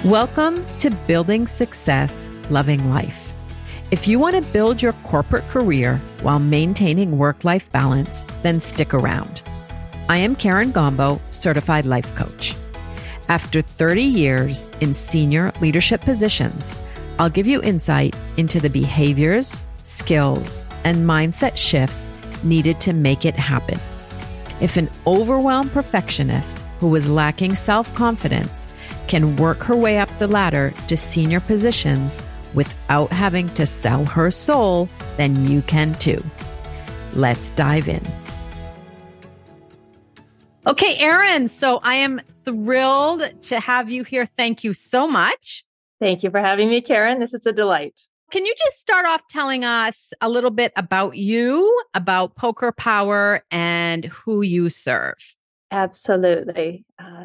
Welcome to Building Success, Loving Life. If you want to build your corporate career while maintaining work-life balance, then stick around. I am Karen Gombo, Certified Life Coach. After 30 years in senior leadership positions, I'll give you insight into the behaviors, skills, and mindset shifts needed to make it happen. If an overwhelmed perfectionist who is lacking self-confidence can work her way up the ladder to senior positions without having to sell her soul, then you can too. Let's dive in. Okay, Erin, so I am thrilled to have you here. Thank you so much. Thank you for having me, Karen. This is a delight. Can you just start off telling us a little bit about you, about Poker Power, and who you serve? Absolutely.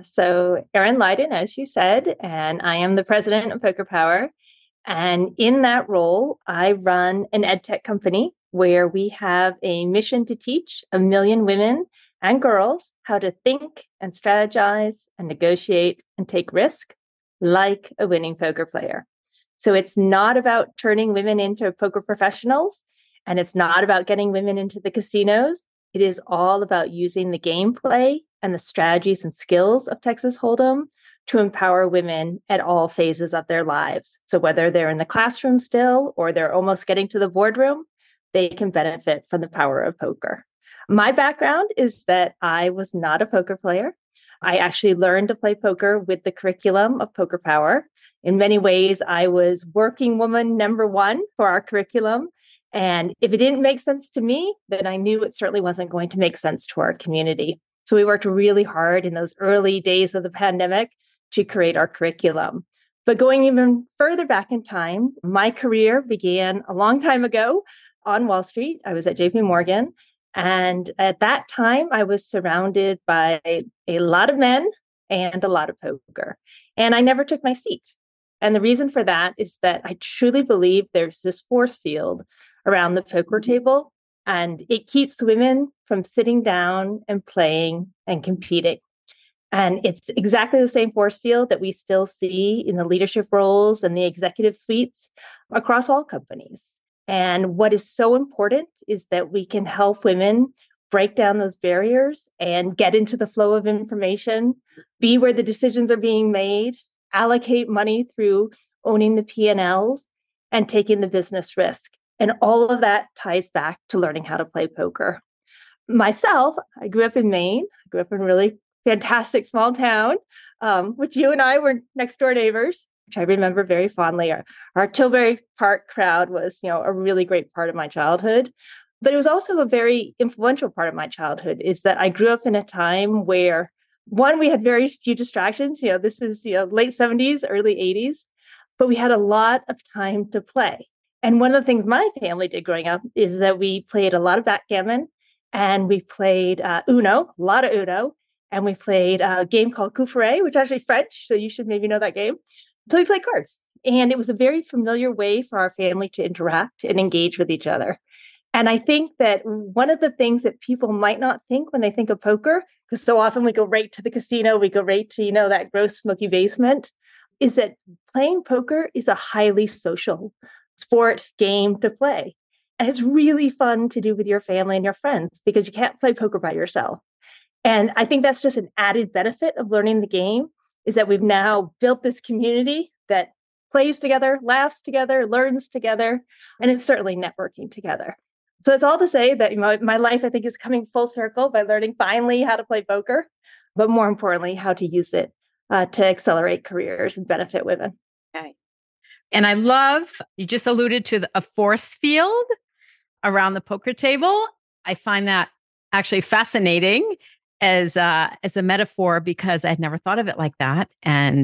So Erin Lydon, as you said, and I am the president of Poker Power. And in that role, I run an edtech company where we have a mission to teach 1 million women and girls how to think and strategize and negotiate and take risk like a winning poker player. So it's not about turning women into poker professionals, and it's not about getting women into the casinos. It is all about using the gameplay and the strategies and skills of Texas Hold'em to empower women at all phases of their lives. So whether they're in the classroom still or they're almost getting to the boardroom, they can benefit from the power of poker. My background is that I was not a poker player. I actually learned to play poker with the curriculum of Poker Power. In many ways, I was working woman number one for our curriculum. And if it didn't make sense to me, then I knew it certainly wasn't going to make sense to our community. So we worked really hard in those early days of the pandemic to create our curriculum. But going even further back in time, my career began a long time ago on Wall Street. I was at JP Morgan. And at that time, I was surrounded by a lot of men and a lot of poker. And I never took my seat. And the reason for that is that I truly believe there's this force field around the poker table, and it keeps women from sitting down and playing and competing. And it's exactly the same force field that we still see in the leadership roles and the executive suites across all companies. And what is so important is that we can help women break down those barriers and get into the flow of information, be where the decisions are being made, allocate money through owning the P&Ls and taking the business risk. And all of that ties back to learning how to play poker. Myself, I grew up in Maine. I grew up in a really fantastic small town, which you and I were next door neighbors, which I remember very fondly. Our Tilbury Park crowd was, a really great part of my childhood. But it was also a very influential part of my childhood, is that I grew up in a time where, one, we had very few distractions. This is, late 70s, early 80s, but we had a lot of time to play. And one of the things my family did growing up is that we played a lot of backgammon, and we played Uno, a lot of Uno, and we played a game called Coup Ferret, which is actually French, so you should maybe know that game. So we played cards. And it was a very familiar way for our family to interact and engage with each other. And I think that one of the things that people might not think when they think of poker, because so often we go right to the casino, we go right to, that gross smoky basement, is that playing poker is a highly social sport game to play. And it's really fun to do with your family and your friends because you can't play poker by yourself. And I think that's just an added benefit of learning the game, is that we've now built this community that plays together, laughs together, learns together, and it's certainly networking together. So it's all to say that my life, I think, is coming full circle by learning finally how to play poker, but more importantly, how to use it to accelerate careers and benefit women. Okay. And I love, you just alluded to a force field around the poker table. I find that actually fascinating as a metaphor because I'd never thought of it like that. And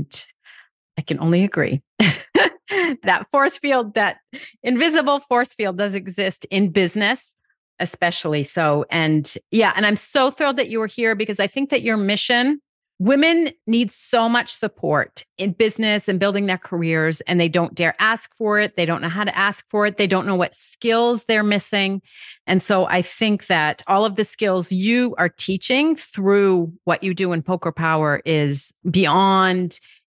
I can only agree. That force field, that invisible force field does exist in business, especially so. And I'm so thrilled that you were here because I think that your mission, women need so much support in business and building their careers, and they don't dare ask for it. They don't know how to ask for it. They don't know what skills they're missing. And so I think that all of the skills you are teaching through what you do in Poker Power is beyond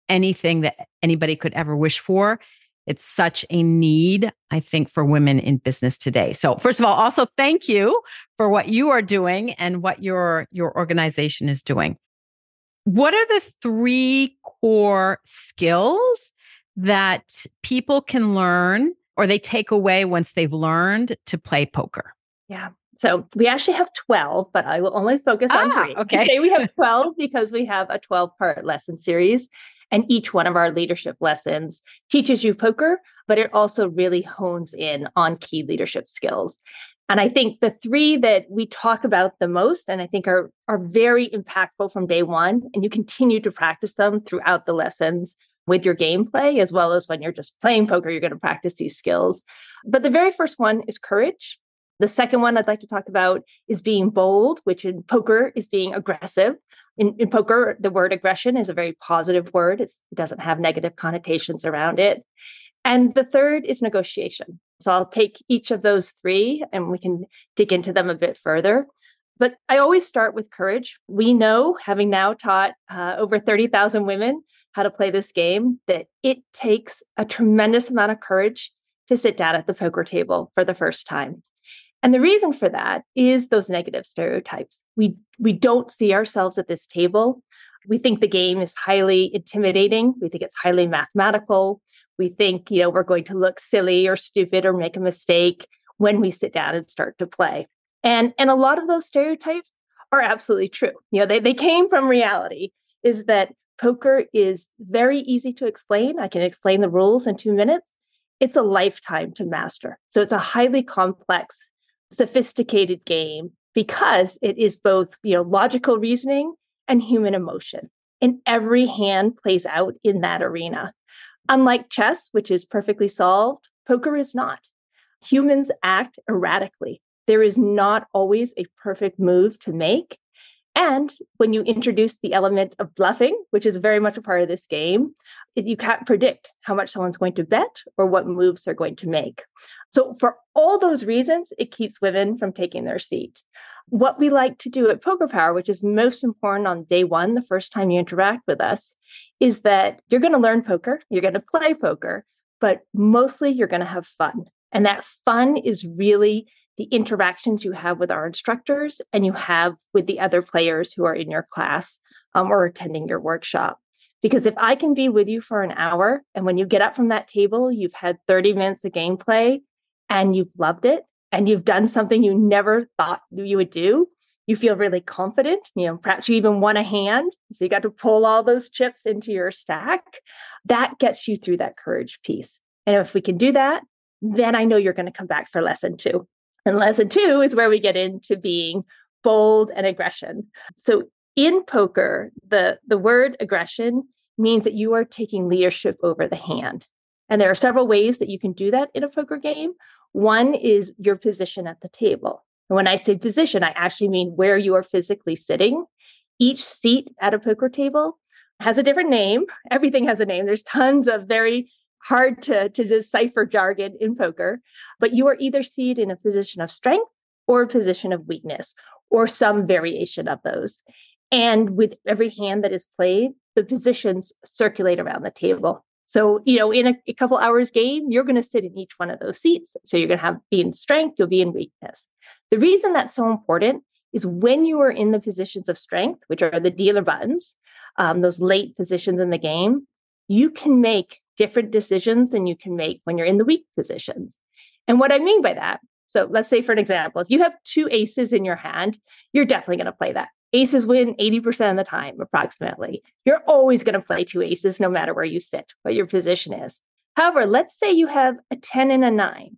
anything that anybody could ever wish for. It's such a need, I think, for women in business today. So first of all, also thank you for what you are doing and what your organization is doing. What are the 3 core skills that people can learn or they take away once they've learned to play poker? Yeah. So we actually have 12, but I will only focus on 3. Okay. Today we have 12 because we have a 12-part lesson series. And each one of our leadership lessons teaches you poker, but it also really hones in on key leadership skills. And I think the 3 that we talk about the most, and I think are very impactful from day one, and you continue to practice them throughout the lessons with your gameplay, as well as when you're just playing poker, you're going to practice these skills. But the very first one is courage. The second one I'd like to talk about is being bold, which in poker is being aggressive. In poker, the word aggression is a very positive word. It doesn't have negative connotations around it. And the third is negotiation. So I'll take each of those 3 and we can dig into them a bit further. But I always start with courage. We know, having now taught over 30,000 women how to play this game, that it takes a tremendous amount of courage to sit down at the poker table for the first time. And the reason for that is those negative stereotypes. We don't see ourselves at this table. We think the game is highly intimidating. We think it's highly mathematical. We think, we're going to look silly or stupid or make a mistake when we sit down and start to play. And a lot of those stereotypes are absolutely true. They came from reality, is that poker is very easy to explain. I can explain the rules in 2 minutes. It's a lifetime to master. So it's a highly complex, sophisticated game because it is both, logical reasoning and human emotion. And every hand plays out in that arena. Unlike chess, which is perfectly solved, poker is not. Humans act erratically. There is not always a perfect move to make. And when you introduce the element of bluffing, which is very much a part of this game, you can't predict how much someone's going to bet or what moves they're going to make. So for all those reasons, it keeps women from taking their seat. What we like to do at Poker Power, which is most important on day one, the first time you interact with us, is that you're going to learn poker, you're going to play poker, but mostly you're going to have fun. And that fun is really the interactions you have with our instructors and you have with the other players who are in your class or attending your workshop. Because if I can be with you for an hour and when you get up from that table, you've had 30 minutes of gameplay and you've loved it and you've done something you never thought you would do, you feel really confident. Perhaps you even won a hand. So you got to pull all those chips into your stack. That gets you through that courage piece. And if we can do that, then I know you're going to come back for lesson 2. And lesson 2 is where we get into being bold and aggression. So in poker, the word aggression means that you are taking leadership over the hand. And there are several ways that you can do that in a poker game. One is your position at the table. And when I say position, I actually mean where you are physically sitting. Each seat at a poker table has a different name. Everything has a name. There's tons of very hard to decipher jargon in poker, but you are either seated in a position of strength or a position of weakness, or some variation of those. And with every hand that is played, the positions circulate around the table. So, in a couple hours game, you're going to sit in each one of those seats. So you're going to be in strength, you'll be in weakness. The reason that's so important is when you are in the positions of strength, which are the dealer buttons, those late positions in the game, you can make different decisions than you can make when you're in the weak positions. And what I mean by that, so let's say for an example, if you have 2 aces in your hand, you're definitely going to play that. Aces win 80% of the time, approximately. You're always going to play 2 aces, no matter where you sit, what your position is. However, let's say you have a 10 and a 9,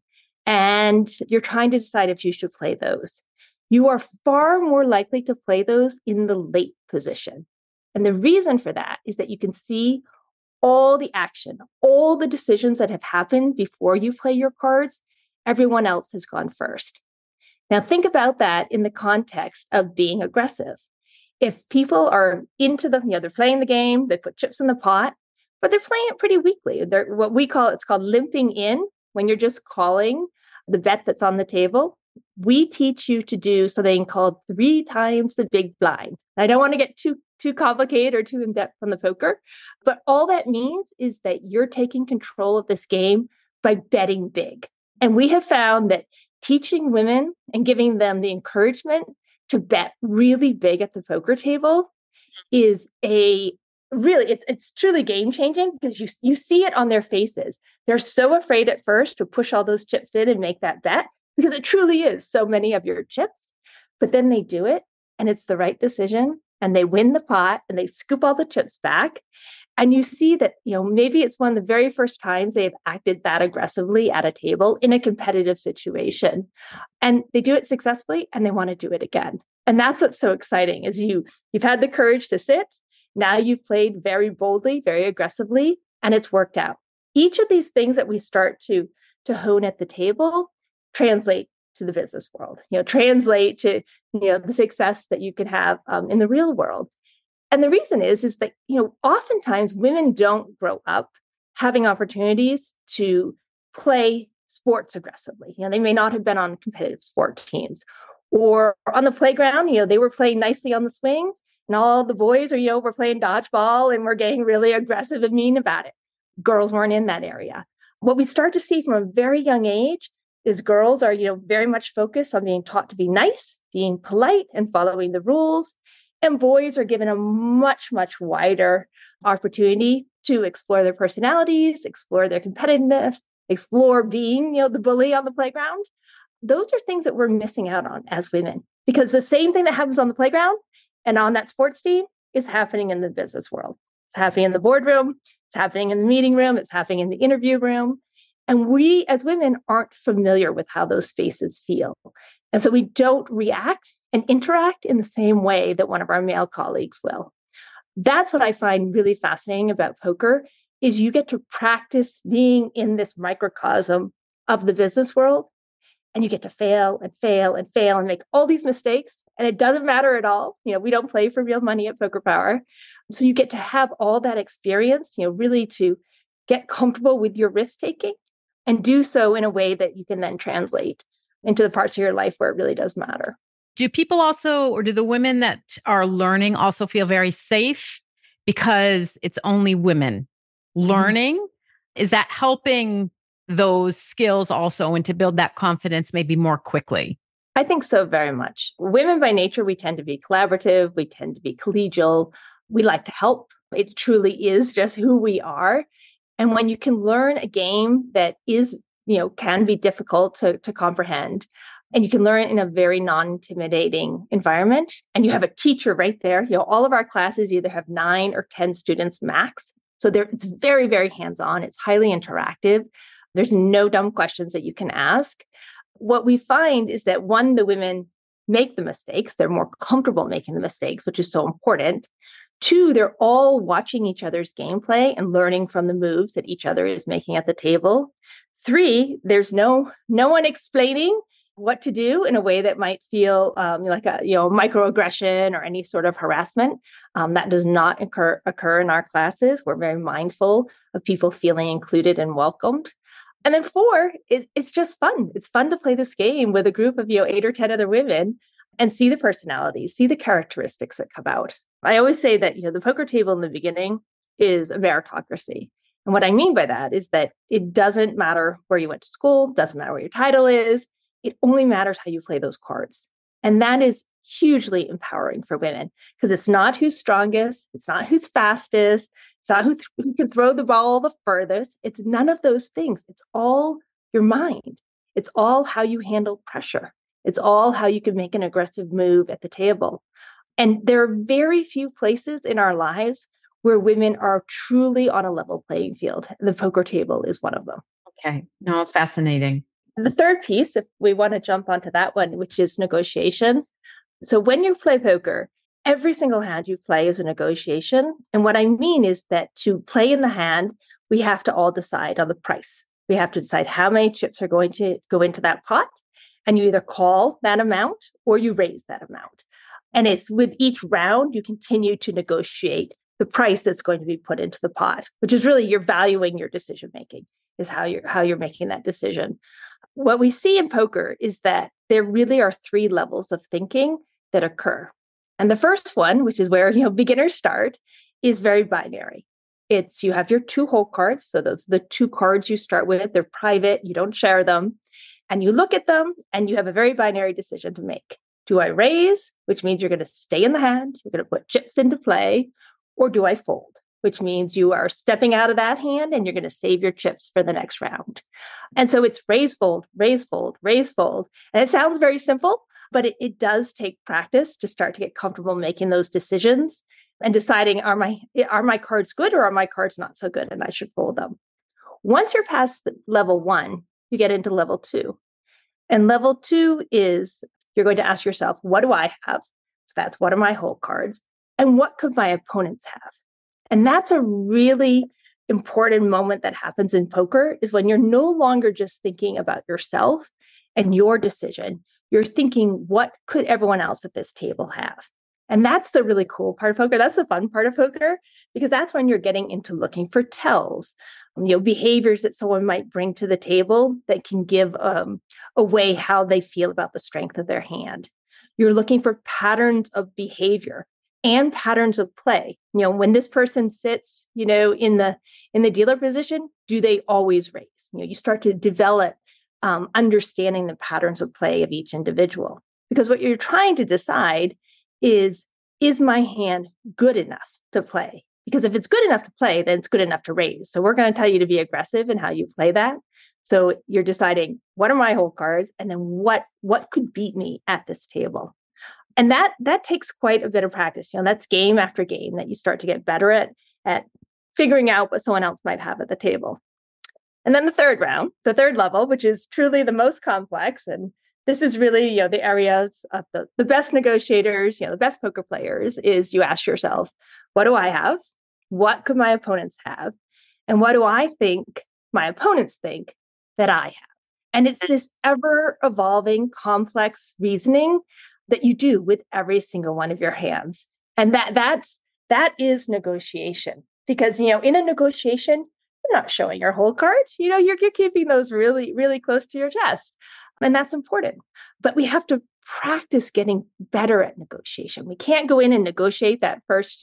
and you're trying to decide if you should play those. You are far more likely to play those in the late position. And the reason for that is that you can see all the action, all the decisions that have happened before you play your cards. Everyone else has gone first. Now, think about that in the context of being aggressive. If people are into they're playing the game, they put chips in the pot, but they're playing it pretty weakly. They're it's called limping in, when you're just calling the bet that's on the table. We teach you to do something called 3 times the big blind. I don't want to get too too complicated or too in-depth on the poker. But all that means is that you're taking control of this game by betting big. And we have found that teaching women and giving them the encouragement to bet really big at the poker table is it's truly game changing, because you see it on their faces. They're so afraid at first to push all those chips in and make that bet, because it truly is so many of your chips. But then they do it and it's the right decision, and they win the pot and they scoop all the chips back. And you see that, maybe it's one of the very first times they've acted that aggressively at a table in a competitive situation. And they do it successfully and they want to do it again. And that's what's so exciting, is you've had the courage to sit. Now you've played very boldly, very aggressively, and it's worked out. Each of these things that we start to hone at the table translate to the business world, translate to, the success that you can have in the real world. And the reason is that, oftentimes women don't grow up having opportunities to play sports aggressively. They may not have been on competitive sport teams, or on the playground, they were playing nicely on the swings, and all the boys were playing dodgeball and were getting really aggressive and mean about it. Girls weren't in that area. What we start to see from a very young age is girls are, very much focused on being taught to be nice, being polite, and following the rules. And boys are given a much, much wider opportunity to explore their personalities, explore their competitiveness, explore being, the bully on the playground. Those are things that we're missing out on as women, because the same thing that happens on the playground and on that sports team is happening in the business world. It's happening in the boardroom. It's happening in the meeting room. It's happening in the interview room. And we as women aren't familiar with how those spaces feel. And so we don't react and interact in the same way that one of our male colleagues will. That's what I find really fascinating about poker, is you get to practice being in this microcosm of the business world, and you get to fail and fail and fail and make all these mistakes. And it doesn't matter at all. We don't play for real money at Poker Power. So you get to have all that experience, really to get comfortable with your risk taking and do so in a way that you can then translate into the parts of your life where it really does matter. Do people also, or do the women that are learning also feel very safe because it's only women learning? Mm-hmm. Is that helping those skills also, and to build that confidence maybe more quickly? I think so, very much. Women by nature, we tend to be collaborative. We tend to be collegial. We like to help. It truly is just who we are. And when you can learn a game that is, can be difficult to comprehend, and you can learn in a very non-intimidating environment, and you have a teacher right there, all of our classes either have 9 or 10 students max. So it's very, very hands-on. It's highly interactive. There's no dumb questions that you can ask. What we find is that, one, the women make the mistakes. They're more comfortable making the mistakes, which is so important. 2, they're all watching each other's gameplay and learning from the moves that each other is making at the table. 3, there's no one explaining what to do in a way that might feel like a microaggression or any sort of harassment. That does not occur in our classes. We're very mindful of people feeling included and welcomed. And then 4, it's just fun. It's fun to play this game with a group of 8 or 10 other women and see the personalities, see the characteristics that come out. I always say that the poker table in the beginning is a meritocracy. And what I mean by that is that it doesn't matter where you went to school, doesn't matter what your title is. It only matters how you play those cards. And that is hugely empowering for women, because it's not who's strongest, it's not who's fastest, it's not who can throw the ball the furthest. It's none of those things. It's all your mind. It's all how you handle pressure. It's all how you can make an aggressive move at the table. And there are very few places in our lives where women are truly on a level playing field. The poker table is one of them. Okay. No, fascinating. And the third piece, if we want to jump onto that one, which is negotiation. So when you play poker, every single hand you play is a negotiation. And what I mean is that to play in the hand, we have to all decide on the price. We have to decide how many chips are going to go into that pot. And you either call that amount or you raise that amount. And it's with each round, you continue to negotiate the price that's going to be put into the pot, which is really you're valuing your decision making, is how you're making that decision. What we see in poker is that there really are 3 levels of thinking that occur. And the first one, which is where, beginners start, is very binary. It's you have your two hole cards. So those are the two cards you start with. They're private. You don't share them. And you look at them and you have a very binary decision to make. Do I raise, which means you're going to stay in the hand, you're going to put chips into play, or do I fold, which means you are stepping out of that hand and you're going to save your chips for the next round. And so it's raise, fold, raise, fold, raise, fold. And it sounds very simple, but it does take practice to start to get comfortable making those decisions and deciding, are my cards good or are my cards not so good and I should fold them. Once you're past level 1, you get into level 2. And level 2 is you're going to ask yourself, what do I have? So that's what are my hole cards? And what could my opponents have? And that's a really important moment that happens in poker is when you're no longer just thinking about yourself and your decision. You're thinking, what could everyone else at this table have? And that's the really cool part of poker. That's the fun part of poker, because that's when you're getting into looking for tells, behaviors that someone might bring to the table that can give away how they feel about the strength of their hand. You're looking for patterns of behavior and patterns of play. When this person sits, in the dealer position, do they always raise? You start to develop understanding the patterns of play of each individual, because what you're trying to decide is my hand good enough to play? Because if it's good enough to play, then it's good enough to raise. So we're going to tell you to be aggressive in how you play that. So you're deciding, what are my hole cards? And then what could beat me at this table? And that takes quite a bit of practice. That's game after game that you start to get better at figuring out what someone else might have at the table. And then the third level, which is truly the most complex. And this is really, the areas of the best negotiators, the best poker players, is you ask yourself, what do I have? What could my opponents have? And what do I think my opponents think that I have? And it's this ever evolving, complex reasoning that you do with every single one of your hands. And that is negotiation. Because, in a negotiation, you're not showing your whole cards. You're keeping those really, really close to your chest. And that's important. But we have to practice getting better at negotiation. We can't go in and negotiate that first,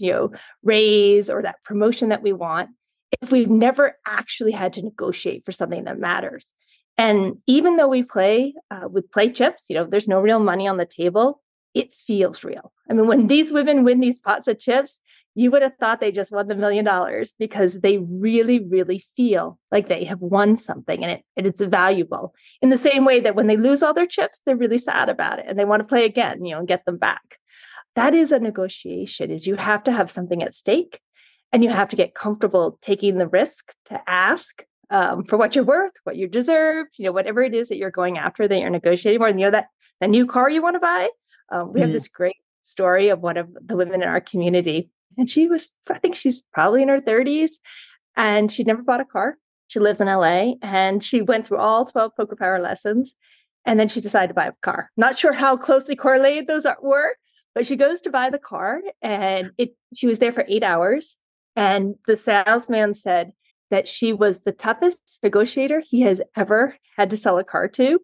raise or that promotion that we want if we've never actually had to negotiate for something that matters. And even though we play with play chips, there's no real money on the table, it feels real. I mean, when these women win these pots of chips, you would have thought they just won the $1 million, because they really, really feel like they have won something and it's valuable. In the same way that when they lose all their chips, they're really sad about it and they want to play again, and get them back. That is a negotiation, is you have to have something at stake and you have to get comfortable taking the risk to ask for what you're worth, what you deserve, whatever it is that you're going after, that you're negotiating for. And that new car you want to buy. We have this great story of one of the women in our community. And I think she's probably in her 30s, and she'd never bought a car. She lives in LA, and she went through all 12 Poker Power lessons. And then she decided to buy a car. Not sure how closely correlated those were, but she goes to buy the car, and she was there for 8 hours. And the salesman said that she was the toughest negotiator he has ever had to sell a car to.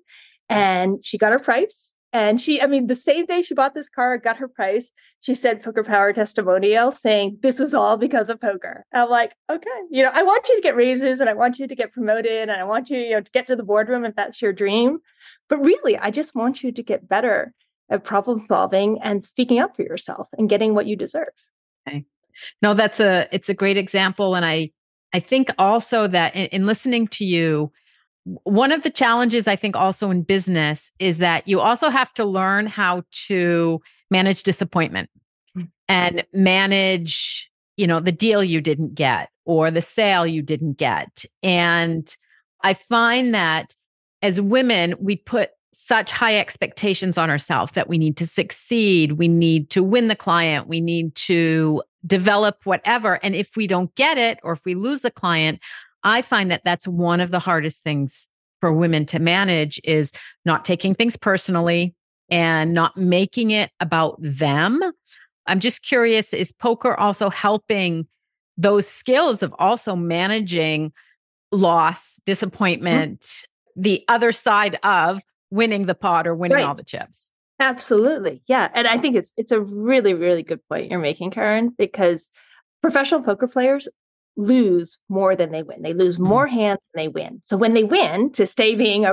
And she got her price. And the same day she bought this car, got her price, she said Poker Power testimonial saying, this was all because of poker. And I'm like, okay, I want you to get raises and I want you to get promoted and I want you, to get to the boardroom if that's your dream. But really, I just want you to get better at problem solving and speaking up for yourself and getting what you deserve. Okay. No, it's a great example. And I think also that in listening to you, one of the challenges I think also in business is that you also have to learn how to manage disappointment and manage, the deal you didn't get or the sale you didn't get. And I find that as women, we put such high expectations on ourselves that we need to succeed. We need to win the client. We need to develop whatever. And if we don't get it, or if we lose the client, I find that that's one of the hardest things for women to manage, is not taking things personally and not making it about them. I'm just curious, is poker also helping those skills of also managing loss, disappointment, the other side of winning the pot or winning all the chips? Absolutely. Yeah. And I think it's a really, really good point you're making, Karen, because professional poker players lose more than they win. They lose Mm. more hands than they win. So when they win, to stay being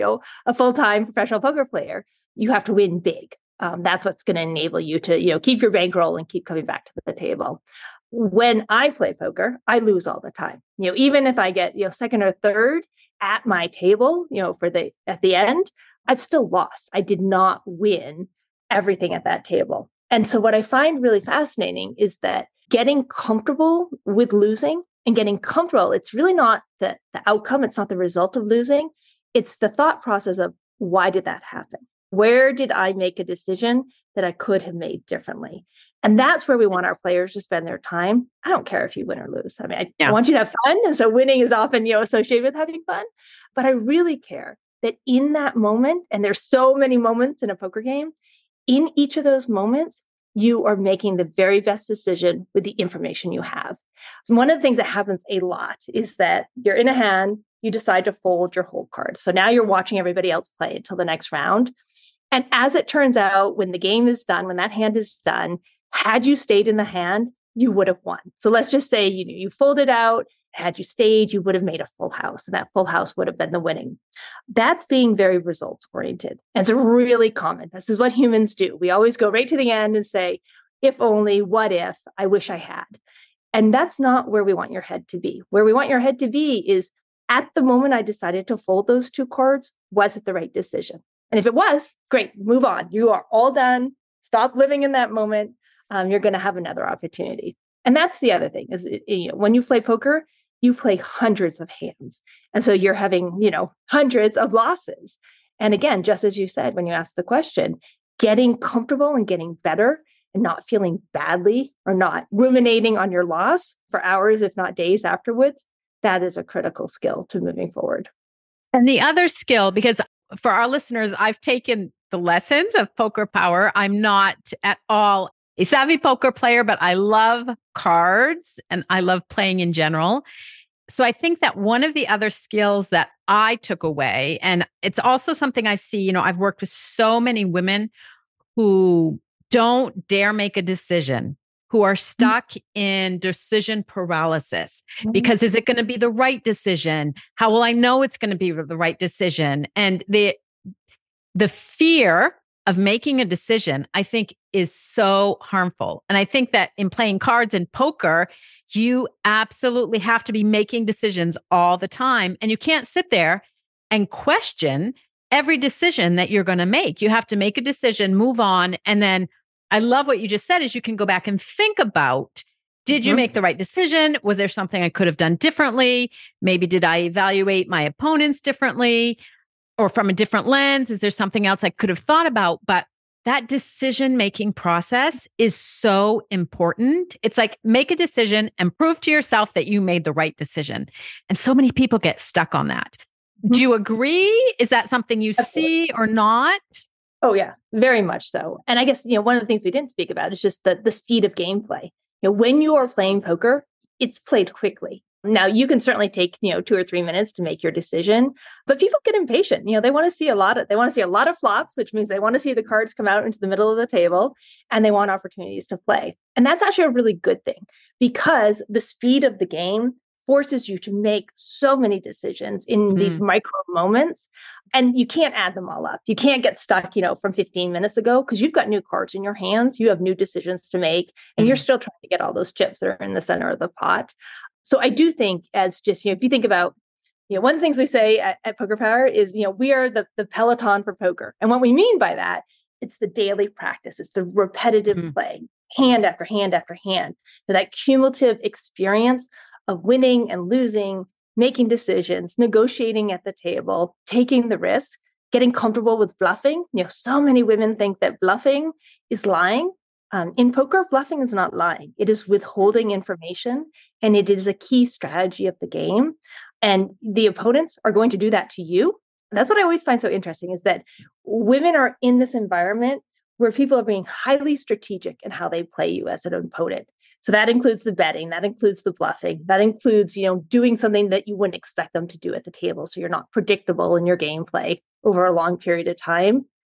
a full-time professional poker player, you have to win big. That's what's going to enable you to keep your bankroll and keep coming back to the table. When I play poker, I lose all the time. Even if I get second or third at my table, at the end, I've still lost. I did not win everything at that table. And so what I find really fascinating is that getting comfortable with losing and getting comfortable, it's really not the outcome. It's not the result of losing. It's the thought process of, why did that happen? Where did I make a decision that I could have made differently? And that's where we want our players to spend their time. I don't care if you win or lose. I mean, I want you to have fun. And so winning is often, associated with having fun. But I really care that in that moment, and there's so many moments in a poker game, in each of those moments, you are making the very best decision with the information you have. So one of the things that happens a lot is that you're in a hand, you decide to fold your hold card. So now you're watching everybody else play until the next round. And as it turns out, when the game is done, when that hand is done, had you stayed in the hand, you would have won. So let's just say you folded out. Had you stayed, you would have made a full house, and that full house would have been the winning. That's being very results oriented. And it's really common. This is what humans do. We always go right to the end and say, if only, what if, I wish I had. And that's not where we want your head to be. Where we want your head to be is, at the moment I decided to fold those two cards, was it the right decision? And if it was, great, move on. You are all done. Stop living in that moment. You're going to have another opportunity. And that's the other thing is, when you play poker, you play hundreds of hands. And so you're having, hundreds of losses. And again, just as you said, when you asked the question, getting comfortable and getting better and not feeling badly or not ruminating on your loss for hours, if not days afterwards, that is a critical skill to moving forward. And the other skill, because for our listeners, I've taken the lessons of Poker Power. I'm not at all a savvy poker player, but I love cards and I love playing in general. So I think that one of the other skills that I took away, and it's also something I see, I've worked with so many women who don't dare make a decision, who are stuck in decision paralysis. Because is it going to be the right decision? How will I know it's going to be the right decision? And the fear of making a decision, I think, is so harmful. And I think that in playing cards and poker, you absolutely have to be making decisions all the time. And you can't sit there and question every decision that you're going to make. You have to make a decision, move on. And then I love what you just said is you can go back and think about, did you make the right decision? Was there something I could have done differently? Maybe did I evaluate my opponents differently or from a different lens? Is there something else I could have thought about? But that decision-making process is so important. It's like, make a decision and prove to yourself that you made the right decision. And so many people get stuck on that. Do you agree? Is that something you see or not? Oh, yeah, very much so. And I guess, one of the things we didn't speak about is just the speed of gameplay. When you are playing poker, it's played quickly. Now, you can certainly take, 2 or 3 minutes to make your decision, but people get impatient. They want to see a lot of flops, which means they want to see the cards come out into the middle of the table, and they want opportunities to play. And that's actually a really good thing, because the speed of the game forces you to make so many decisions in these micro moments, and you can't add them all up. You can't get stuck, from 15 minutes ago, because you've got new cards in your hands. You have new decisions to make, and you're still trying to get all those chips that are in the center of the pot. So I do think, as just, if you think about, one of the things we say at Poker Power is, we are the Peloton for poker. And what we mean by that, it's the daily practice. It's the repetitive play, hand after hand after hand. So that cumulative experience of winning and losing, making decisions, negotiating at the table, taking the risk, getting comfortable with bluffing. So many women think that bluffing is lying. In poker, bluffing is not lying. It is withholding information, and it is a key strategy of the game. And the opponents are going to do that to you. That's what I always find so interesting, is that women are in this environment where people are being highly strategic in how they play you as an opponent. So that includes the betting, that includes the bluffing, that includes, doing something that you wouldn't expect them to do at the table. So you're not predictable in your gameplay over a long period of time.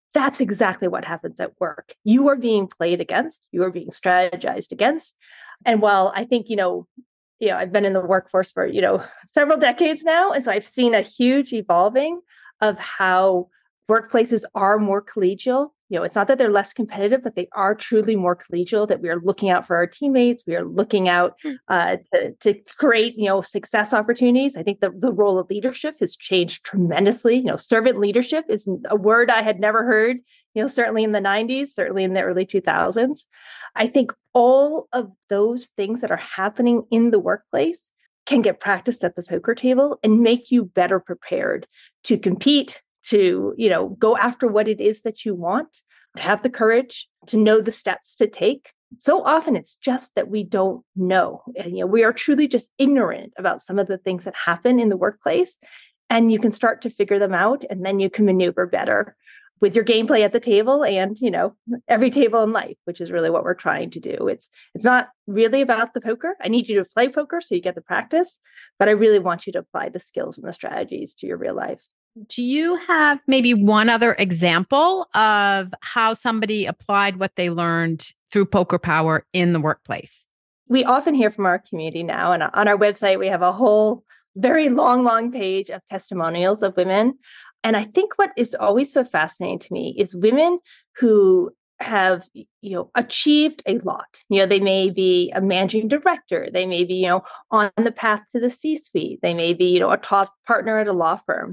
That's exactly what happens at work. You are being played against, you are being strategized against. And while I think, I've been in the workforce for, several decades now. And so I've seen a huge evolving of how workplaces are more collegial. It's not that they're less competitive, but they are truly more collegial, that we are looking out for our teammates. We are looking out to create, success opportunities. I think the role of leadership has changed tremendously. Servant leadership is a word I had never heard, certainly in the 90s, certainly in the early 2000s. I think all of those things that are happening in the workplace can get practiced at the poker table and make you better prepared to compete, to, go after what it is that you want, to have the courage, to know the steps to take. So often it's just that we don't know. And, we are truly just ignorant about some of the things that happen in the workplace. And you can start to figure them out, and then you can maneuver better with your gameplay at the table and, every table in life, which is really what we're trying to do. It's not really about the poker. I need you to play poker so you get the practice, but I really want you to apply the skills and the strategies to your real life. Do you have maybe one other example of how somebody applied what they learned through Poker Power in the workplace? We often hear from our community now, and on our website, we have a whole very long page of testimonials of women. And I think what is always so fascinating to me is women who have, achieved a lot. They may be a managing director. They may be, on the path to the C-suite. They may be, a top partner at a law firm.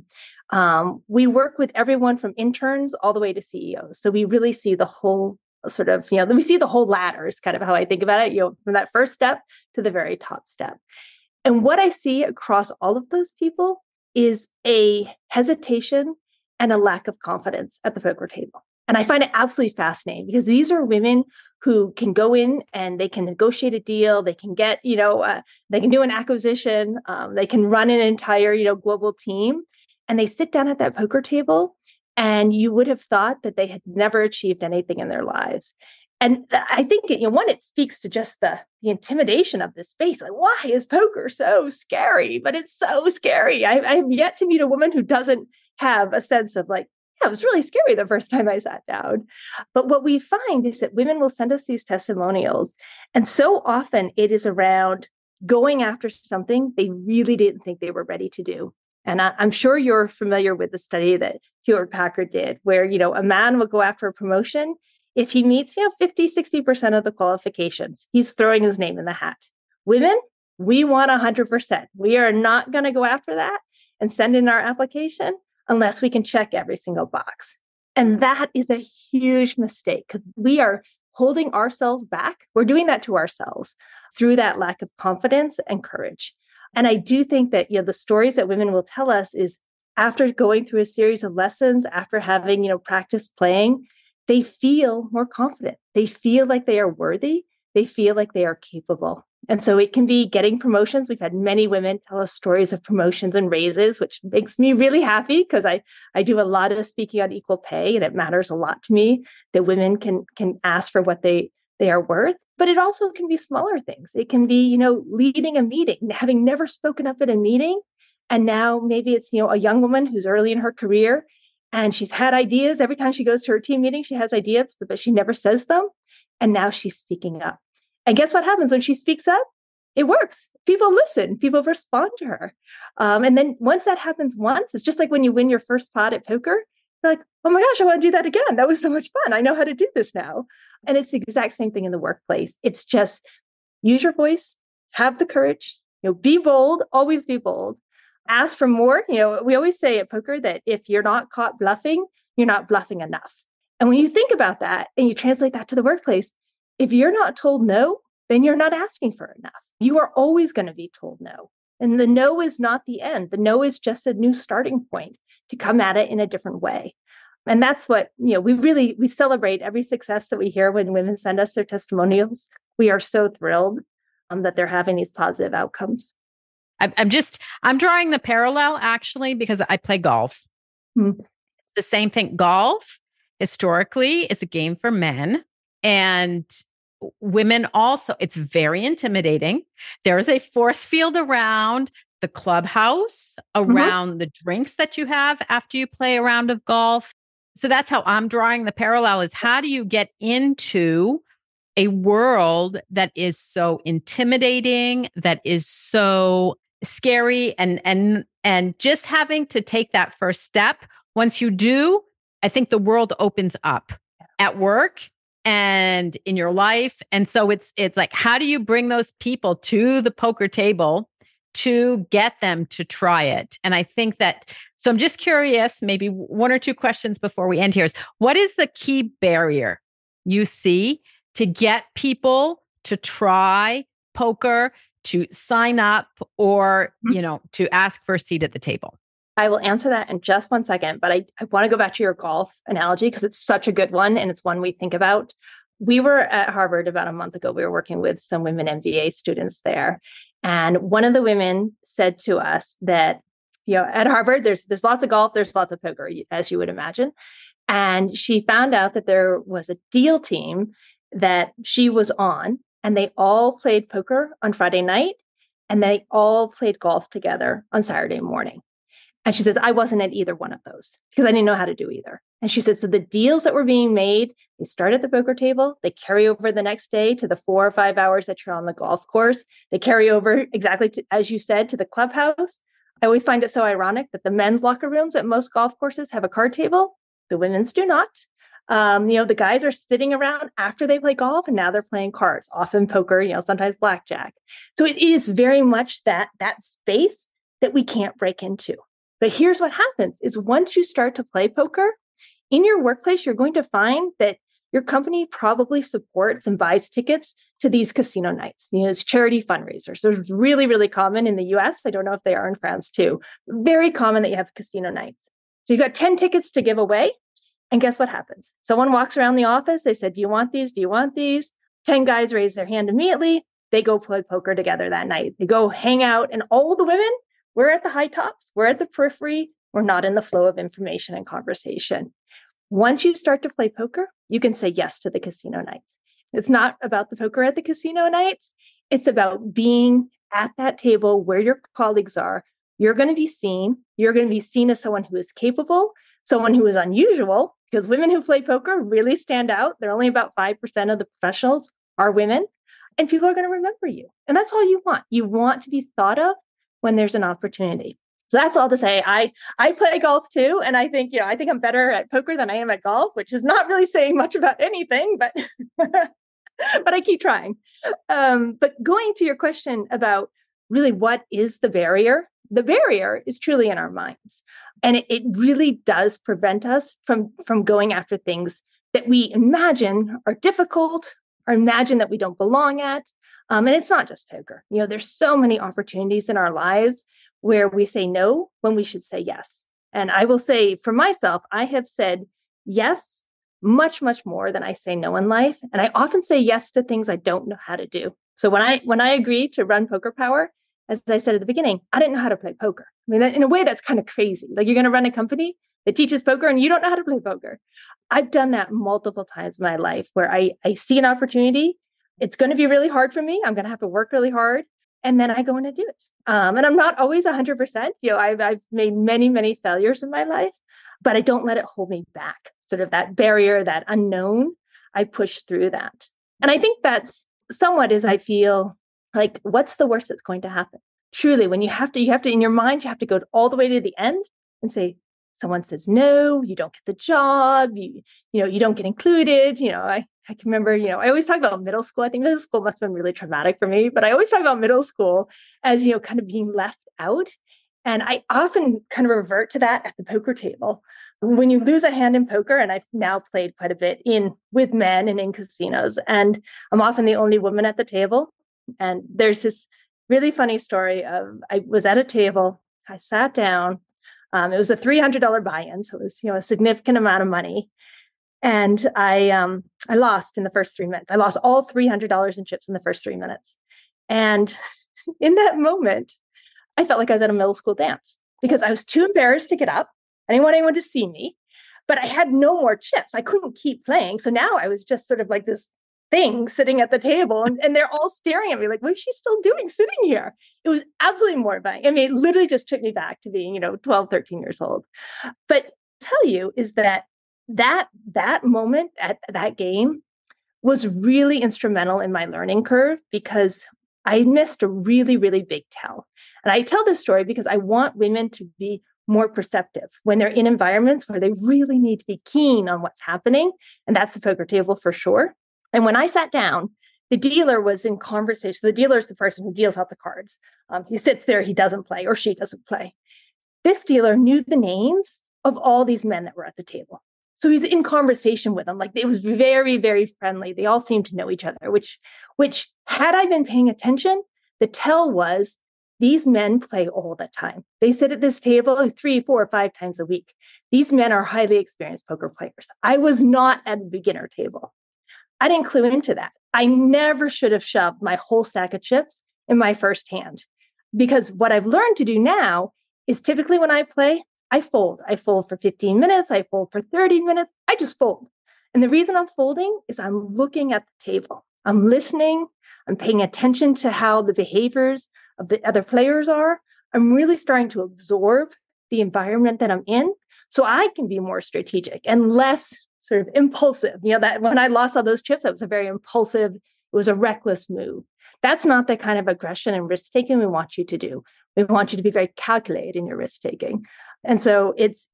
We work with everyone from interns all the way to CEOs. So we really see the whole sort of, we see the whole ladder is kind of how I think about it, from that first step to the very top step. And what I see across all of those people is a hesitation and a lack of confidence at the poker table. And I find it absolutely fascinating because these are women who can go in and they can negotiate a deal. They can get, they can do an acquisition. They can run an entire, global team. And they sit down at that poker table and you would have thought that they had never achieved anything in their lives. And I think, one, it speaks to just the intimidation of this space. Like, why is poker so scary? But it's so scary. I have yet to meet a woman who doesn't have a sense of like, yeah, it was really scary the first time I sat down. But what we find is that women will send us these testimonials. And so often it is around going after something they really didn't think they were ready to do. And I'm sure you're familiar with the study that Hewlett Packard did, where, a man will go after a promotion. If he meets, 50, 60% of the qualifications, he's throwing his name in the hat. Women, we want 100%. We are not going to go after that and send in our application unless we can check every single box. And that is a huge mistake because we are holding ourselves back. We're doing that to ourselves through that lack of confidence and courage. And I do think that, the stories that women will tell us is after going through a series of lessons, after having, practice playing, they feel more confident. They feel like they are worthy. They feel like they are capable. And so it can be getting promotions. We've had many women tell us stories of promotions and raises, which makes me really happy because I do a lot of speaking on equal pay, and it matters a lot to me that women can ask for what they are worth. But it also can be smaller things. It can be, leading a meeting, having never spoken up at a meeting. And now maybe it's, a young woman who's early in her career and she's had ideas. Every time she goes to her team meeting, she has ideas, but she never says them. And now she's speaking up. And guess what happens when she speaks up? It works. People listen. People respond to her. And then once that happens once, it's just like when you win your first pot at poker. You're like, oh my gosh, I want to do that again. That was so much fun. I know how to do this now. And it's the exact same thing in the workplace. It's just use your voice, have the courage, be bold, always be bold. Ask for more. We always say at poker that if you're not caught bluffing, you're not bluffing enough. And when you think about that and you translate that to the workplace, if you're not told no, then you're not asking for enough. You are always going to be told no. And the no is not the end. The no is just a new starting point to come at it in a different way. And that's what, we celebrate every success that we hear when women send us their testimonials. We are so thrilled that they're having these positive outcomes. I'm drawing the parallel actually, because I play golf. Mm-hmm. It's the same thing. Golf historically is a game for men, and women also, it's very intimidating. There is a force field around the clubhouse, around the drinks that you have after you play a round of golf. So that's how I'm drawing the parallel is how do you get into a world that is so intimidating, that is so scary and just having to take that first step. Once you do, I think the world opens up at work and in your life. And so it's like, how do you bring those people to the poker table to get them to try it? And I think that, so I'm just curious, maybe one or two questions before we end here is, what is the key barrier you see to get people to try poker, to sign up, or, to ask for a seat at the table? I will answer that in just one second, but I want to go back to your golf analogy because it's such a good one and it's one we think about. We were at Harvard about a month ago. We were working with some women MBA students there. And one of the women said to us that, at Harvard, there's lots of golf, there's lots of poker, as you would imagine. And she found out that there was a deal team that she was on, and they all played poker on Friday night, and they all played golf together on Saturday morning. And she says, I wasn't at either one of those because I didn't know how to do either. And she said, so the deals that were being made, they start at the poker table, they carry over the next day to the 4 or 5 hours that you're on the golf course. They carry over exactly to, as you said, to the clubhouse. I always find it so ironic that the men's locker rooms at most golf courses have a card table. The women's do not. The guys are sitting around after they play golf and now they're playing cards, often poker, sometimes blackjack. So it is very much that space that we can't break into. But here's what happens is once you start to play poker in your workplace, you're going to find that your company probably supports and buys tickets to these casino nights. It's charity fundraisers. They're really, really common in the US. I don't know if they are in France too. Very common that you have casino nights. So you've got 10 tickets to give away. And guess what happens? Someone walks around the office. They said, do you want these? Do you want these? 10 guys raise their hand immediately. They go play poker together that night. They go hang out. And all the women, we're at the high tops. We're at the periphery. We're not in the flow of information and conversation. Once you start to play poker, you can say yes to the casino nights. It's not about the poker at the casino nights. It's about being at that table where your colleagues are. You're going to be seen. You're going to be seen as someone who is capable, someone who is unusual, because women who play poker really stand out. They're only about 5% of the professionals are women, and people are going to remember you. And that's all you want. You want to be thought of when there's an opportunity. So that's all to say. I play golf too. And I think, I think I'm better at poker than I am at golf, which is not really saying much about anything, but but I keep trying. But going to your question about really what is the barrier is truly in our minds. And it really does prevent us from going after things that we imagine are difficult or imagine that we don't belong at. And it's not just poker. There's so many opportunities in our lives where we say no when we should say yes. And I will say for myself, I have said yes much, much more than I say no in life. And I often say yes to things I don't know how to do. So when I agreed to run Poker Power, as I said at the beginning, I didn't know how to play poker. I mean, in a way, that's kind of crazy. Like you're going to run a company that teaches poker and you don't know how to play poker. I've done that multiple times in my life where I see an opportunity. It's going to be really hard for me. I'm going to have to work really hard. And then I go in and do it. And I'm not always 100%. I've made many, many failures in my life, but I don't let it hold me back. Sort of that barrier, that unknown, I push through that. And I think that's somewhat as I feel like, what's the worst that's going to happen? Truly, when you have to, in your mind, you have to go all the way to the end and say, someone says no, you don't get the job, you don't get included. I can remember, I always talk about middle school. I think middle school must have been really traumatic for me, but I always talk about middle school as, kind of being left out. And I often kind of revert to that at the poker table. When you lose a hand in poker, and I've now played quite a bit with men and in casinos, and I'm often the only woman at the table. And there's this really funny story of, I was at a table, I sat down, it was a $300 buy-in, so it was, a significant amount of money. And I lost in the first 3 minutes. I lost all $300 in chips in the first 3 minutes. And in that moment, I felt like I was at a middle school dance because I was too embarrassed to get up. I didn't want anyone to see me, but I had no more chips. I couldn't keep playing. So now I was just sort of like this thing sitting at the table and they're all staring at me like, what is she still doing sitting here? It was absolutely mortifying. I mean, it literally just took me back to being, 12, 13 years old. But tell you is that that moment at that game was really instrumental in my learning curve because I missed a really, really big tell. And I tell this story because I want women to be more perceptive when they're in environments where they really need to be keen on what's happening. And that's the poker table for sure. And when I sat down, the dealer was in conversation. The dealer is the person who deals out the cards. He sits there, he doesn't play, or she doesn't play. This dealer knew the names of all these men that were at the table. So he's in conversation with them. Like, it was very, very friendly. They all seemed to know each other, which had I been paying attention, the tell was these men play all the time. They sit at this table 3, 4, 5 times a week. These men are highly experienced poker players. I was not at a beginner table. I didn't clue into that. I never should have shoved my whole stack of chips in my first hand, because what I've learned to do now is typically when I play, I fold. I fold for 15 minutes. I fold for 30 minutes. I just fold. And the reason I'm folding is I'm looking at the table. I'm listening. I'm paying attention to how the behaviors of the other players are. I'm really starting to absorb the environment that I'm in so I can be more strategic and less sort of impulsive. That when I lost all those chips, that was a very impulsive, it was a reckless move. That's not the kind of aggression and risk taking we want you to do. We want you to be very calculated in your risk taking. And so it's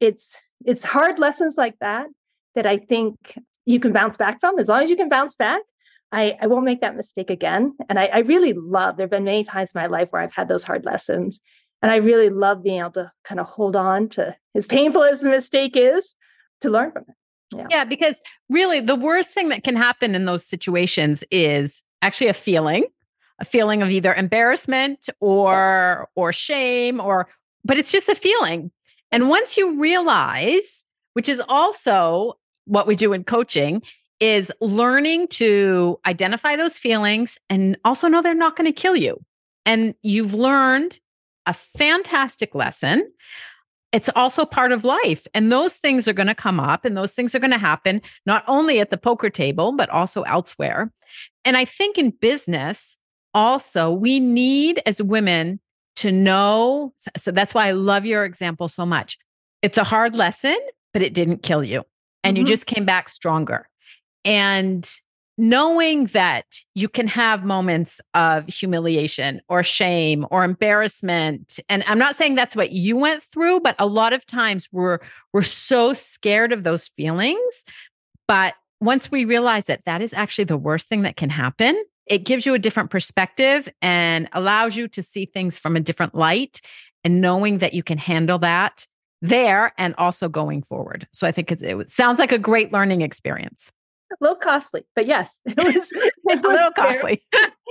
hard lessons like that I think you can bounce back from. As long as you can bounce back, I won't make that mistake again. And I really love, there have been many times in my life where I've had those hard lessons. And I really love being able to kind of hold on to, as painful as the mistake is, to learn from it. Yeah, because really the worst thing that can happen in those situations is actually a feeling of either embarrassment or shame, but it's just a feeling. And once you realize, which is also what we do in coaching, is learning to identify those feelings and also know they're not going to kill you. And you've learned a fantastic lesson. It's also part of life. And those things are going to come up and those things are going to happen, not only at the poker table, but also elsewhere. And I think in business, also, we need as women to know. So that's why I love your example so much. It's a hard lesson, but it didn't kill you. And you just came back stronger. And knowing that you can have moments of humiliation or shame or embarrassment. And I'm not saying that's what you went through, but a lot of times we're so scared of those feelings. But once we realize that that is actually the worst thing that can happen, it gives you a different perspective and allows you to see things from a different light, and knowing that you can handle that there and also going forward. So I think it sounds like a great learning experience. A little costly, but yes, it was a little costly.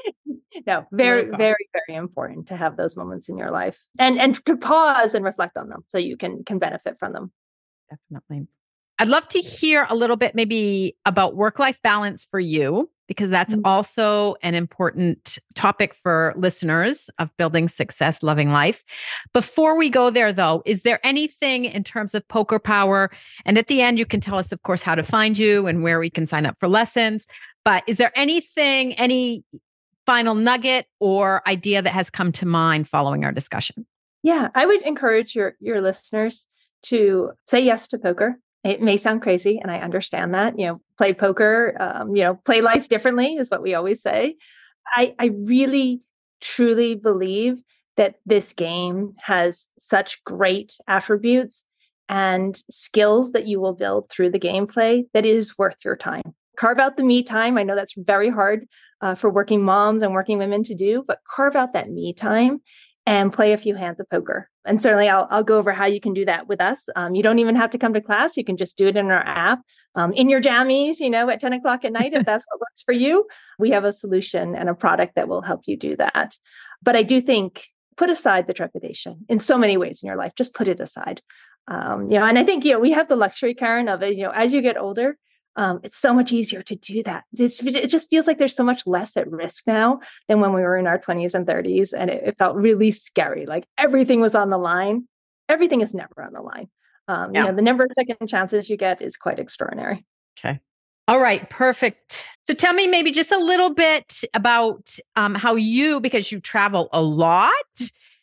No, very, very, very important to have those moments in your life and to pause and reflect on them so you can benefit from them. Definitely. I'd love to hear a little bit maybe about work-life balance for you, because that's also an important topic for listeners of building success, loving life. Before we go there, though, is there anything in terms of Poker Power? And at the end, you can tell us, of course, how to find you and where we can sign up for lessons. But is there anything, any final nugget or idea that has come to mind following our discussion? Yeah, I would encourage your listeners to say yes to poker. It may sound crazy, and I understand that. Play poker, play life differently is what we always say. I really, truly believe that this game has such great attributes and skills that you will build through the gameplay that is worth your time. Carve out the me time. I know that's very hard for working moms and working women to do, but carve out that me time and play a few hands of poker. And certainly I'll go over how you can do that with us. You don't even have to come to class. You can just do it in our app, in your jammies, at 10 o'clock at night, if that's what works for you. We have a solution and a product that will help you do that. But I do think put aside the trepidation in so many ways in your life. Just put it aside. And I think, we have the luxury, Karen, of it, as you get older, it's so much easier to do that. It just feels like there's so much less at risk now than when we were in our 20s and 30s. And it felt really scary. Like everything was on the line. Everything is never on the line. The number of second chances you get is quite extraordinary. Okay. All right. Perfect. So tell me maybe just a little bit about how you, because you travel a lot,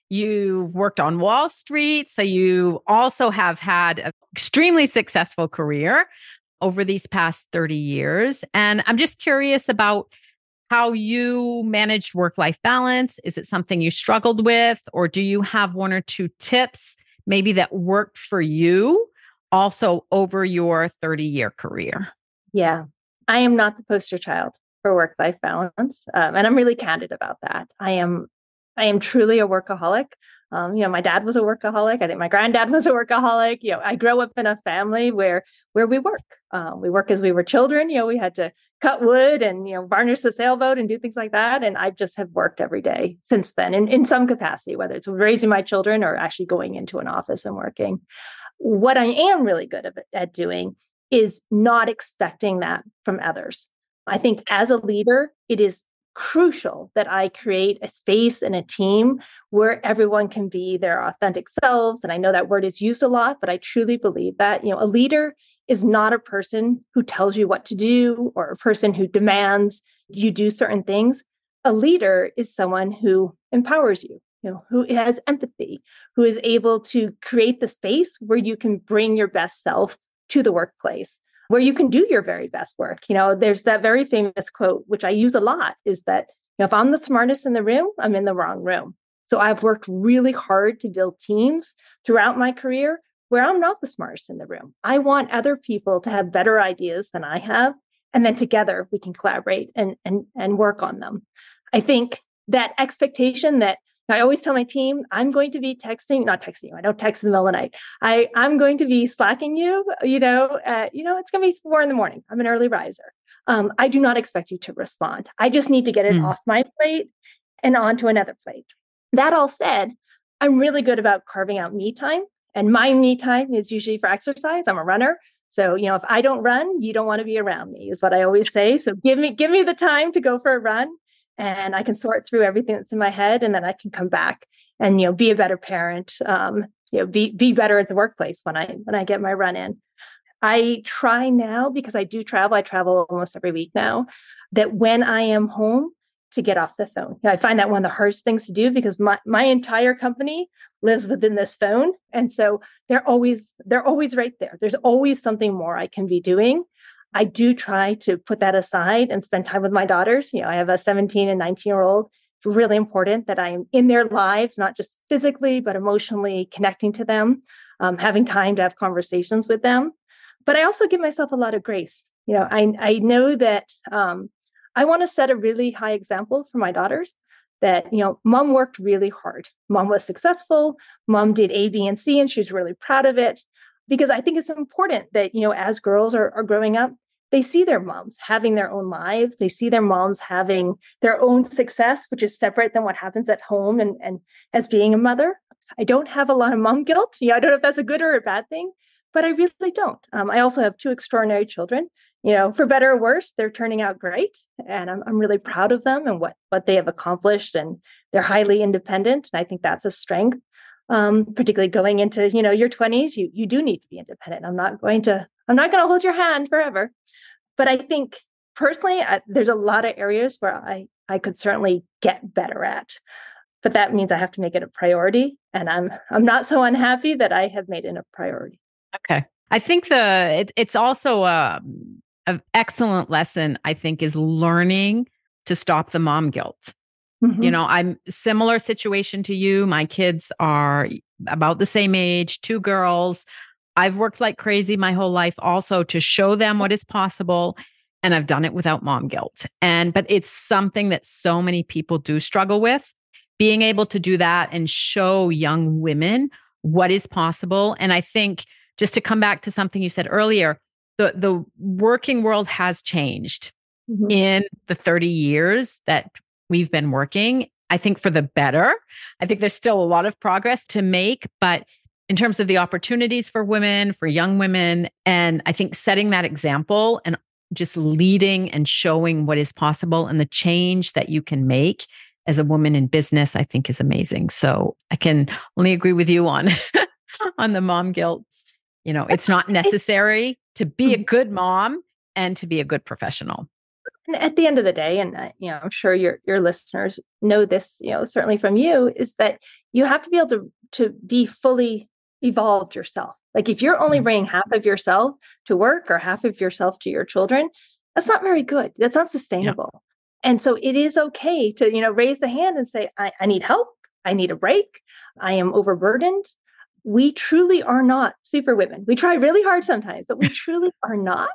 You've worked on Wall Street. So you also have had an extremely successful career over these past 30 years. And I'm just curious about how you managed work-life balance. Is it something you struggled with, or do you have one or two tips maybe that worked for you also over your 30-year career? Yeah, I am not the poster child for work-life balance, and I'm really candid about that. I am truly a workaholic. My dad was a workaholic. I think my granddad was a workaholic. I grew up in a family where we work. We work as we were children. We had to cut wood and varnish the sailboat and do things like that. And I just have worked every day since then, in some capacity, whether it's raising my children or actually going into an office and working. What I am really good at doing is not expecting that from others. I think as a leader, it is crucial that I create a space and a team where everyone can be their authentic selves. And I know that word is used a lot, but I truly believe that, a leader is not a person who tells you what to do or a person who demands you do certain things. A leader is someone who empowers you, who has empathy, who is able to create the space where you can bring your best self to the workplace, where you can do your very best work. There's that very famous quote, which I use a lot, is that, if I'm the smartest in the room, I'm in the wrong room. So I've worked really hard to build teams throughout my career where I'm not the smartest in the room. I want other people to have better ideas than I have. And then together we can collaborate and work on them. I think that expectation that I always tell my team, I'm going to be not texting you. I don't text in the middle of the night. I'm going to be slacking you, it's going to be 4 a.m. I'm an early riser. I do not expect you to respond. I just need to get it off my plate and onto another plate. That all said, I'm really good about carving out me time. And my me time is usually for exercise. I'm a runner. So, if I don't run, you don't want to be around me, is what I always say. So give me the time to go for a run. And I can sort through everything that's in my head, and then I can come back and be a better parent. Be better at the workplace when I get my run in. I try now, because I do travel. I travel almost every week now. That when I am home, to get off the phone. I find that one of the hardest things to do because my entire company lives within this phone, and so they're always right there. There's always something more I can be doing. I do try to put that aside and spend time with my daughters. I have a 17 and 19-year-old. It's really important that I am in their lives, not just physically, but emotionally connecting to them, having time to have conversations with them. But I also give myself a lot of grace. I know that I want to set a really high example for my daughters that, mom worked really hard. Mom was successful. Mom did A, B, and C, and she's really proud of it. Because I think it's important that, as girls are growing up, they see their moms having their own lives. They see their moms having their own success, which is separate than what happens at home and as being a mother. I don't have a lot of mom guilt. I don't know if that's a good or a bad thing, but I really don't. I also have 2 extraordinary children. For better or worse, they're turning out great. And I'm really proud of them and what they have accomplished. And they're highly independent. And I think that's a strength. Particularly going into, your 20s, you do need to be independent. I'm not going to hold your hand forever. But I think personally, there's a lot of areas where I could certainly get better at. But that means I have to make it a priority. And I'm not so unhappy that I have made it a priority. Okay. I think it's also an excellent lesson, I think, is learning to stop the mom guilt. Mm-hmm. I'm similar situation to you. My kids are about the same age, 2 girls. I've worked like crazy my whole life also to show them what is possible. And I've done it without mom guilt. But it's something that so many people do struggle with, being able to do that and show young women what is possible. And I think just to come back to something you said earlier, the working world has changed in the 30 years that we've been working, I think for the better. I think there's still a lot of progress to make, but in terms of the opportunities for women, for young women, and I think setting that example and just leading and showing what is possible and the change that you can make as a woman in business, I think is amazing. So I can only agree with you on, on the mom guilt. It's not necessary to be a good mom and to be a good professional. And at the end of the day, and I'm sure your listeners know this, certainly from you, is that you have to be able to be fully evolved yourself. Like if you're only bringing half of yourself to work or half of yourself to your children, that's not very good. That's not sustainable. Yeah. And so it is okay to, raise the hand and say, I need help. I need a break. I am overburdened. We truly are not super women. We try really hard sometimes, but we truly are not.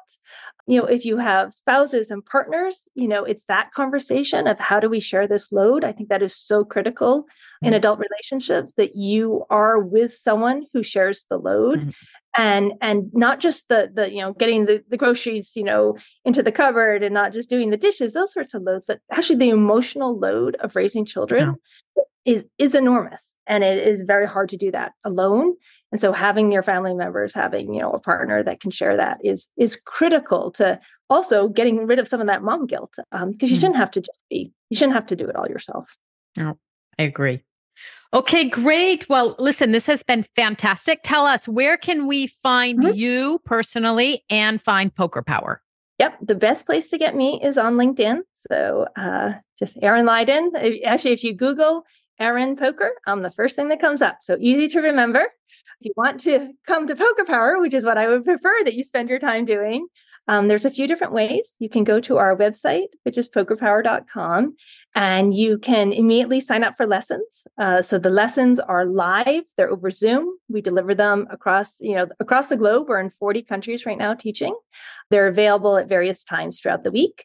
If you have spouses and partners, it's that conversation of how do we share this load? I think that is so critical in adult relationships, that you are with someone who shares the load. And not just the getting the groceries, into the cupboard and not just doing the dishes, those sorts of loads, but actually the emotional load of raising children is enormous. And it is very hard to do that alone. And so having your family members, having, a partner that can share that is critical to also getting rid of some of that mom guilt. Because you shouldn't have to you shouldn't have to do it all yourself. Oh, I agree. Okay, great. Well, listen, this has been fantastic. Tell us, where can we find you personally and find Poker Power? Yep. The best place to get me is on LinkedIn. So just Erin Leyden. Actually, if you Google Erin Poker, I'm the first thing that comes up. So easy to remember. If you want to come to Poker Power, which is what I would prefer that you spend your time doing, there's a few different ways. You can go to our website, which is pokerpower.com, and you can immediately sign up for lessons. So the lessons are live. They're over Zoom. We deliver them across the globe. We're in 40 countries right now teaching. They're available at various times throughout the week.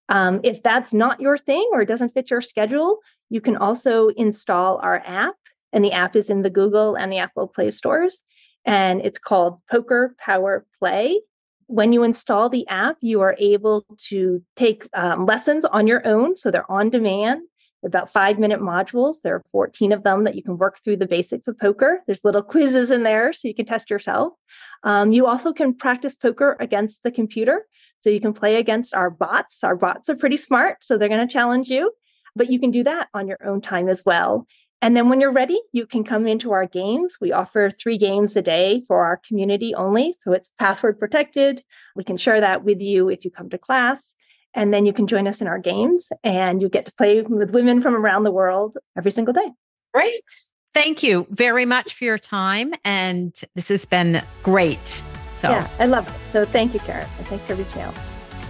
If that's not your thing or it doesn't fit your schedule, you can also install our app, and the app is in the Google and the Apple Play stores, and it's called Poker Power Play. When you install the app, you are able to take lessons on your own. So they're on demand, about 5-minute modules. There are 14 of them that you can work through the basics of poker. There's little quizzes in there so you can test yourself. You also can practice poker against the computer. So you can play against our bots. Our bots are pretty smart, so they're going to challenge you. But you can do that on your own time as well. And then when you're ready, you can come into our games. We offer 3 games a day for our community only. So it's password protected. We can share that with you if you come to class. And then you can join us in our games, and you get to play with women from around the world every single day. Great. Thank you very much for your time. And this has been great. Yeah, I love it. So thank you, Karen. And thanks for reaching out.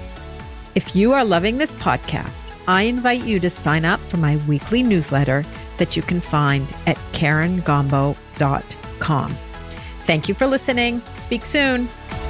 If you are loving this podcast, I invite you to sign up for my weekly newsletter that you can find at karengombo.com. Thank you for listening. Speak soon.